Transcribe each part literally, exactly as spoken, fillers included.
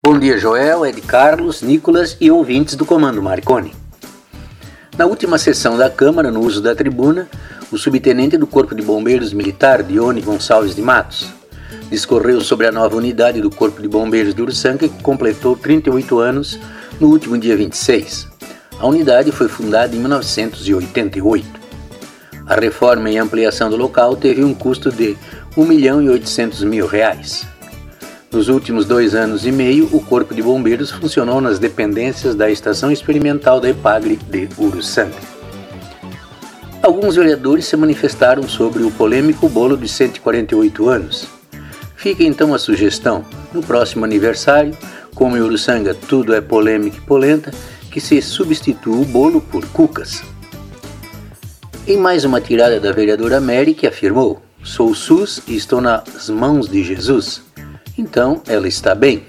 Bom dia, Joel, Ed Carlos, Nicolas e ouvintes do Comando Marconi. Na última sessão da Câmara, no uso da tribuna, o subtenente do Corpo de Bombeiros Militar, Dione Gonçalves de Matos, discorreu sobre a nova unidade do Corpo de Bombeiros de Uruçanga, que completou trinta e oito anos no último dia vinte e seis. A unidade foi fundada em mil novecentos e oitenta e oito. A reforma e ampliação do local teve um custo de um milhão e oitocentos mil reais. Nos últimos dois anos e meio, o Corpo de Bombeiros funcionou nas dependências da Estação Experimental da EPAGRE de Uruçanga. Alguns vereadores se manifestaram sobre o polêmico bolo de cento e quarenta e oito anos. Fica então a sugestão, no próximo aniversário, como em Uruçanga tudo é polêmica e polenta, que se substitua o bolo por cucas. Em mais uma tirada da vereadora Mary, que afirmou: "Sou SUS e estou nas mãos de Jesus." Então, ela está bem.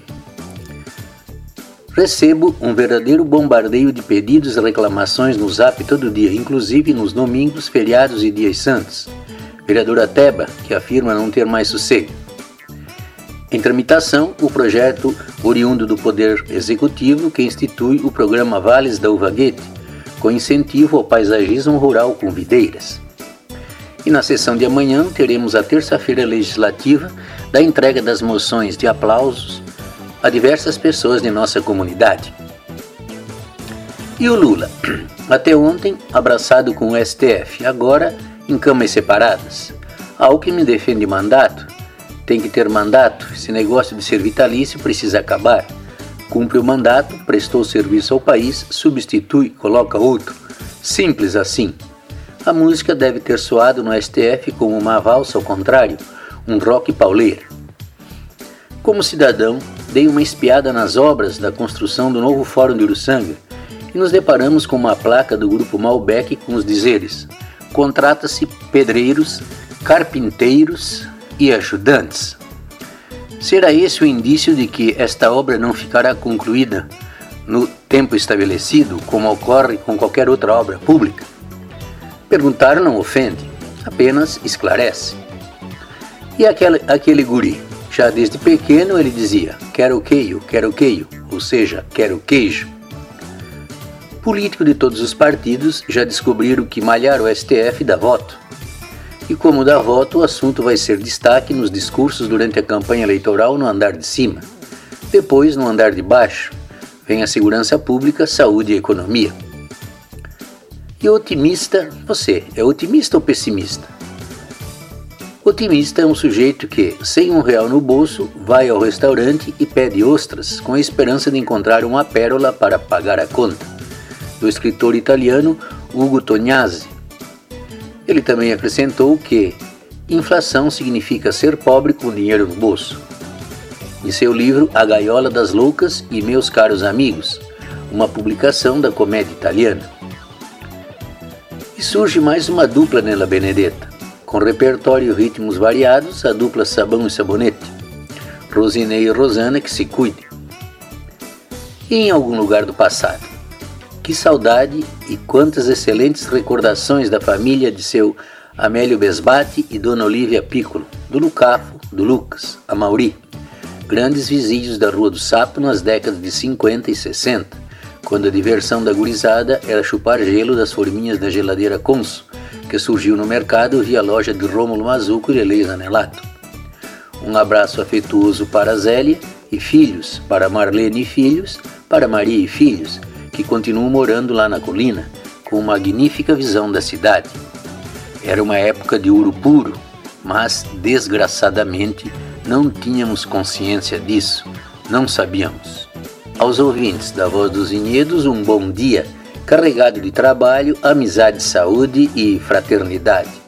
Recebo um verdadeiro bombardeio de pedidos e reclamações no Zap todo dia, inclusive nos domingos, feriados e dias santos. Vereadora Teba, que afirma não ter mais sossego. Em tramitação, o projeto oriundo do Poder Executivo, que institui o programa Vales da Uvaguete, com incentivo ao paisagismo rural com videiras. E na sessão de amanhã teremos a terça-feira legislativa da entrega das moções de aplausos a diversas pessoas de nossa comunidade. E o Lula? Até ontem abraçado com o S T F, agora em camas separadas. Alckmin defende mandato. Tem que ter mandato, esse negócio de ser vitalício precisa acabar. Cumpre o mandato, prestou serviço ao país, substitui, coloca outro. Simples assim. A música deve ter soado no S T F como uma valsa ao contrário, um rock pauleiro. Como cidadão, dei uma espiada nas obras da construção do novo Fórum de Uruçanga e nos deparamos com uma placa do Grupo Malbec com os dizeres: "Contrata-se pedreiros, carpinteiros e ajudantes." Será esse o indício de que esta obra não ficará concluída no tempo estabelecido, como ocorre com qualquer outra obra pública? Perguntar não ofende, apenas esclarece. E aquele, aquele guri? Já desde pequeno ele dizia: "Quero queijo, quero queijo", ou seja, quero queijo. Político de todos os partidos já descobriram que malhar o S T F dá voto. E como dá voto, o assunto vai ser destaque nos discursos durante a campanha eleitoral no andar de cima. Depois, no andar de baixo, vem a segurança pública, saúde e economia. E otimista, você é otimista ou pessimista? Otimista é um sujeito que, sem um real no bolso, vai ao restaurante e pede ostras, com a esperança de encontrar uma pérola para pagar a conta. Do escritor italiano Ugo Tognazzi. Ele também acrescentou que inflação significa ser pobre com dinheiro no bolso. Em seu livro A Gaiola das Loucas e Meus Caros Amigos, uma publicação da comédia italiana. E surge mais uma dupla nella Benedetta, com repertório e ritmos variados, a dupla Sabão e Sabonete, Rosinei e Rosana, que se cuide. E em algum lugar do passado, que saudade e quantas excelentes recordações da família de seu Amélio Besbate e Dona Olívia Piccolo, do Lucafo, do Lucas, a Mauri, grandes vizinhos da Rua do Sapo nas décadas de cinquenta e sessenta, quando a diversão da gurizada era chupar gelo das forminhas da geladeira Conso, que surgiu no mercado via loja de Rômulo Mazuco e Lelei Zanelato. Um abraço afetuoso para Zélia e filhos, para Marlene e filhos, para Maria e filhos, que continuam morando lá na colina, com uma magnífica visão da cidade. Era uma época de ouro puro, mas, desgraçadamente, não tínhamos consciência disso, não sabíamos. Aos ouvintes da Voz dos Vinhedos, um bom dia, carregado de trabalho, amizade, saúde e fraternidade.